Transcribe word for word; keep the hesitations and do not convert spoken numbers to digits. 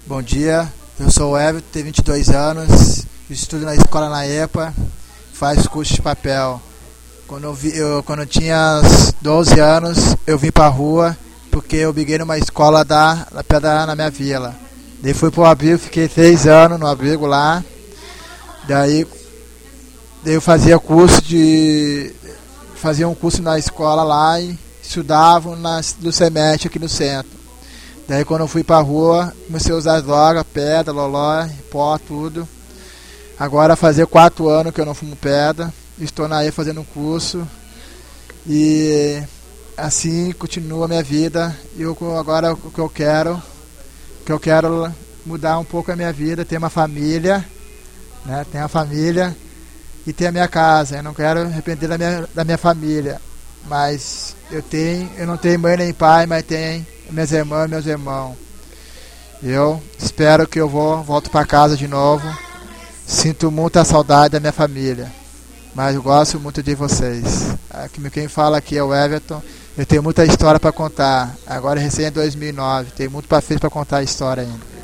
Bom dia, eu sou o Everton, tenho vinte e dois anos, estudo na escola na EPA, faço curso de papel. Quando eu, vi, eu, quando eu tinha doze anos, eu vim para a rua, porque eu briguei numa escola da, da, da, na minha vila. Daí fui para o abrigo, fiquei três anos no abrigo lá, daí, daí eu fazia curso de... fazia um curso na escola lá e estudava na, no SEMET aqui no centro. Daí quando eu fui pra rua, comecei a usar droga, pedra, loló, pó, tudo. Agora fazer quatro anos que eu não fumo pedra, estou na E fazendo um curso. E assim continua a minha vida. E eu, agora o que eu quero, que eu quero mudar um pouco a minha vida, ter uma família, né? Ter uma família e ter a minha casa. Eu não quero arrepender da minha, da minha família. Mas eu tenho, eu não tenho mãe nem pai, mas tenho minhas irmãs e meus irmãos. Eu espero que eu vou, volto para casa de novo. Sinto muita saudade da minha família, mas eu gosto muito de vocês. Aqui, quem fala aqui é o Everton. Eu tenho muita história para contar. Agora recém é dois mil e nove, tem muito para frente para contar a história ainda.